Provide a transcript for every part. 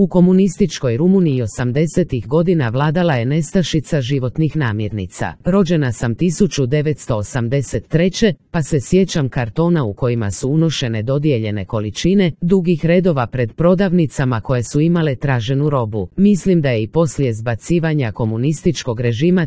U komunističkoj Rumuniji 80-ih godina vladala je nestašica životnih namirnica. Rođena sam 1983. pa se sjećam kartona u kojima su unošene dodijeljene količine, dugih redova pred prodavnicama koje su imale traženu robu. Mislim da je i poslije zbacivanja komunističkog režima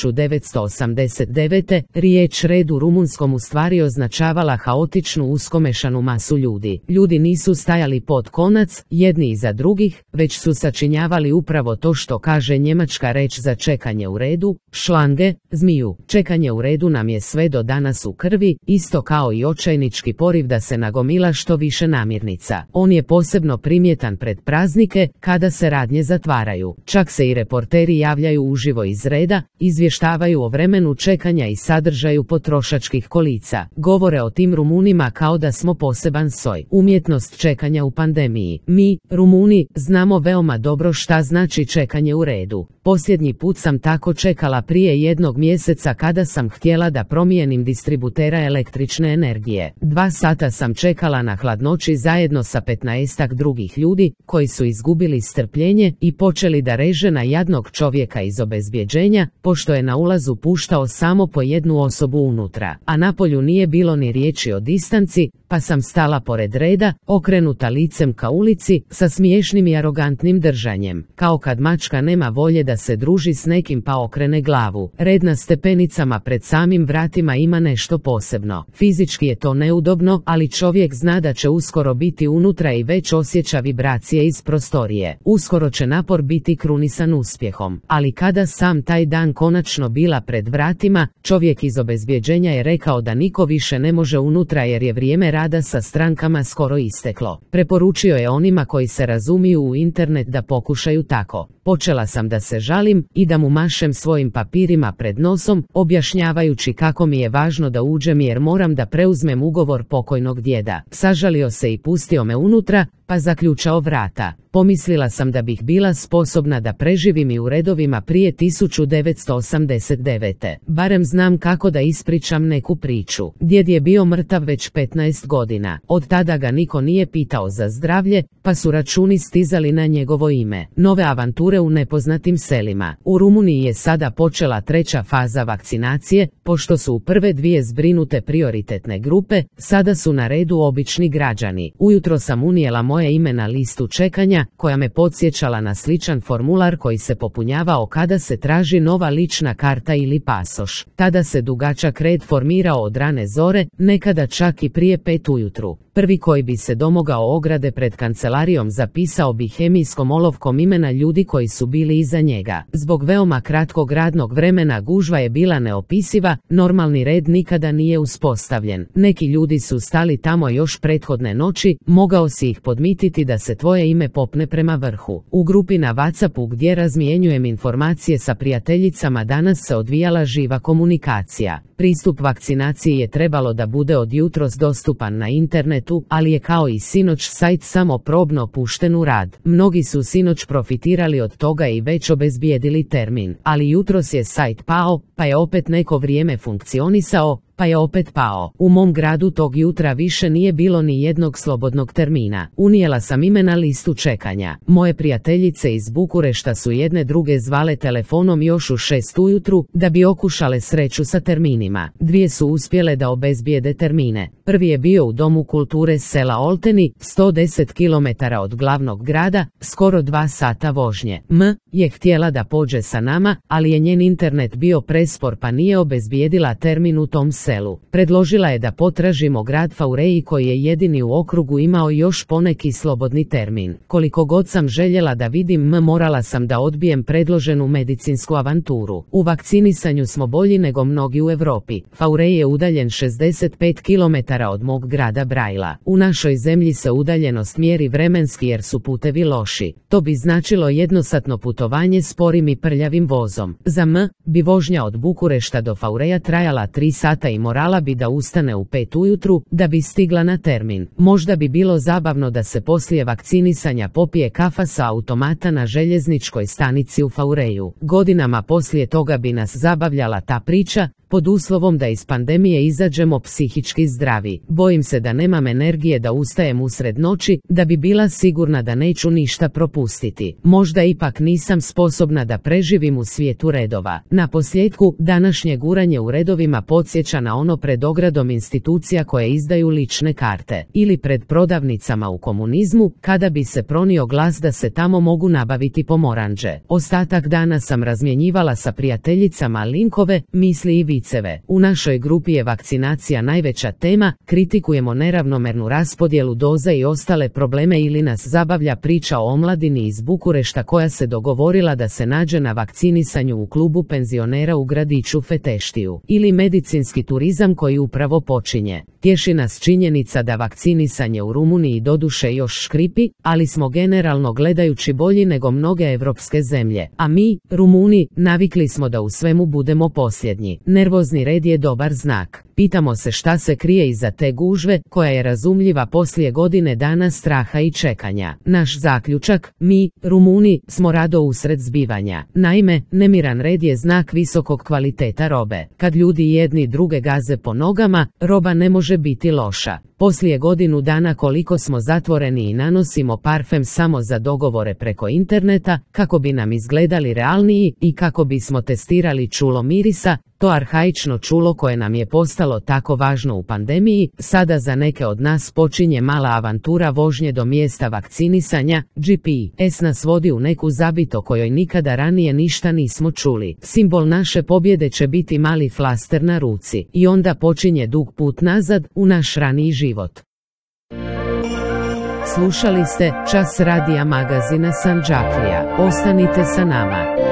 1989. riječ red u rumunskom ustvari označavala haotičnu uskomešanu masu ljudi. Ljudi nisu stajali pod konac, jedni iza drugih, već su sačinjavali upravo to što kaže njemačka reč za čekanje u redu, šlange, zmiju. Čekanje u redu nam je sve do danas u krvi, isto kao i očajnički poriv da se nagomila što više namirnica. On je posebno primjetan pred praznike, kada se radnje zatvaraju. Čak se i reporteri javljaju uživo iz reda, izvještavaju o vremenu čekanja i sadržaju potrošačkih kolica. Govore o tim Rumunima kao da smo poseban soj. Umjetnost čekanja u pandemiji. Mi, Rumuni, znamo veoma dobro šta znači čekanje u redu. Posljednji put sam tako čekala prije 1 mjeseca kada sam htjela da promijenim distributera električne energije. 2 sata sam čekala na hladnoći zajedno sa 15-ak drugih ljudi koji su izgubili strpljenje i počeli da reže na jadnog čovjeka iz obezbjeđenja, pošto je na ulazu puštao samo po 1 osobu unutra, a napolju nije bilo ni riječi o distanci, pa sam stala pored reda, okrenuta licem ka ulici, sa smiješnim i arogantnim držanjem, kao kad mačka nema volje da se druži s nekim pa okrene glavu. Red na stepenicama pred samim vratima ima nešto posebno. Fizički je to neudobno, ali čovjek zna da će uskoro biti unutra i već osjeća vibracije iz prostorije. Uskoro će napor biti krunisan uspjehom. Ali kada sam taj dan konačno bila pred vratima, čovjek iz obezbjeđenja je rekao da niko više ne može unutra jer je vrijeme rada sa strankama skoro isteklo. Preporučio je onima koji se razumiju u internet da pokušaju tako. Počela sam da se žalim i da mu mašem svojim papirima pred nosom, objašnjavajući kako mi je važno da uđem jer moram da preuzmem ugovor pokojnog djeda. Sažalio se i pustio me unutra, pa zaključao vrata. Pomislila sam da bih bila sposobna da preživim i u redovima prije 1989. Barem znam kako da ispričam neku priču. Djed je bio mrtav već 15 godina. Od tada ga niko nije pitao za zdravlje, pa su računi stizali na njegovo ime. Nove avanture u nepoznatim selima. U Rumuniji je sada počela 3. faza vakcinacije, pošto su u prve 2 zbrinute prioritetne grupe, sada su na redu obični građani. Ujutro sam unijela moje ime na listu čekanja, koja me podsjećala na sličan formular koji se popunjavao kada se traži nova lična karta ili pasoš. Tada se dugačak red formirao od rane zore, nekada čak i prije 5 ujutru. Prvi koji bi se domogao ograde pred kancelarijom zapisao bi hemijskom olovkom imena ljudi koji su bili iza njega. Zbog veoma kratkog radnog vremena gužva je bila neopisiva, normalni red nikada nije uspostavljen. Neki ljudi su stali tamo još prethodne noći, mogao si ih podmititi da se tvoje ime popne prema vrhu. U grupi na WhatsAppu gdje razmjenjujem informacije sa prijateljicama danas se odvijala živa komunikacija. Pristup vakcinaciji je trebalo da bude od jutros dostupan na internetu, ali je kao i sinoć sajt samo probno pušten u rad. Mnogi su sinoć profitirali od toga i već obezbijedili termin, ali jutros je sajt pao, pa je opet neko vrijeme funkcionisao, pa je opet pao. U mom gradu tog jutra više nije bilo ni jednog slobodnog termina. Unijela sam ime na listu čekanja. Moje prijateljice iz Bukurešta su jedne druge zvale telefonom još u 6 ujutru da bi okušale sreću sa terminima. 2 su uspjele da obezbijede termine. Prvi je bio u Domu kulture sela Olteni, 110 km od glavnog grada, skoro 2 sata vožnje. Je htjela da pođe sa nama, ali je njen internet bio prespor pa nije obezbijedila termin u tom selu. Predložila je da potražimo grad Faureji koji je jedini u okrugu imao još poneki slobodni termin. Koliko god sam željela da vidim morala sam da odbijem predloženu medicinsku avanturu. U vakcinisanju smo bolji nego mnogi u Europi. Faurej je udaljen 65 km od mog grada Brajla. U našoj zemlji se udaljenost mjeri vremenski jer su putevi loši. To bi značilo jednosatno putovanje sporim i prljavim vozom. Za bi vožnja od Bukurešta do Faureja trajala 3 sata i morala bi da ustane u 5 ujutru da bi stigla na termin. Možda bi bilo zabavno da se poslije vakcinisanja popije kafa sa automata na željezničkoj stanici u Faureju. Godinama poslije toga bi nas zabavljala ta priča, pod uslovom da iz pandemije izađemo psihički zdravi. Bojim se da nemam energije da ustajem usred noći, da bi bila sigurna da neću ništa propustiti. Možda ipak nisam sposobna da preživim u svijetu redova. Na posljedku, današnje guranje u redovima podsjeća na ono pred ogradom institucija koje izdaju lične karte, ili pred prodavnicama u komunizmu, kada bi se pronio glas da se tamo mogu nabaviti pomorandže. Ostatak dana sam razmjenjivala sa prijateljicama linkove, misli i viceve. U našoj grupi je vakcinacija najveća tema, kritikujemo neravnomernu raspodjelu doza i ostale probleme ili nas zabavlja priča o omladini iz Bukurešta koja se dogovorila da se nađe na vakcinisanju u klubu penzionera u gradiću Feteštiju, ili medicinski turizam koji upravo počinje. Tješi nas činjenica da vakcinisanje u Rumuniji doduše još škripi, ali smo generalno gledajući bolji nego mnoge evropske zemlje, a mi, Rumuni, navikli smo da u svemu budemo posljednji. Nervozni red je dobar znak. Pitamo se šta se krije iza te gužve, koja je razumljiva poslije godine dana straha i čekanja. Naš zaključak, mi, Rumuni, smo rado usred zbivanja. Naime, nemiran red je znak visokog kvaliteta robe. Kad ljudi jedni druge gaze po nogama, roba ne može biti loša. Poslije godinu dana koliko smo zatvoreni i nanosimo parfem samo za dogovore preko interneta, kako bi nam izgledali realniji i kako bismo testirali čulo mirisa, to arhaično čulo koje nam je postalo tako važno u pandemiji, sada za neke od nas počinje mala avantura vožnje do mjesta vakcinisanja. GPS nas vodi u neku zabit o kojoj nikada ranije ništa nismo čuli. Simbol naše pobjede će biti mali flaster na ruci. I onda počinje dug put nazad, u naš raniji život. Slušali ste Čas radija magazina Sandžaklija. Ostanite sa nama.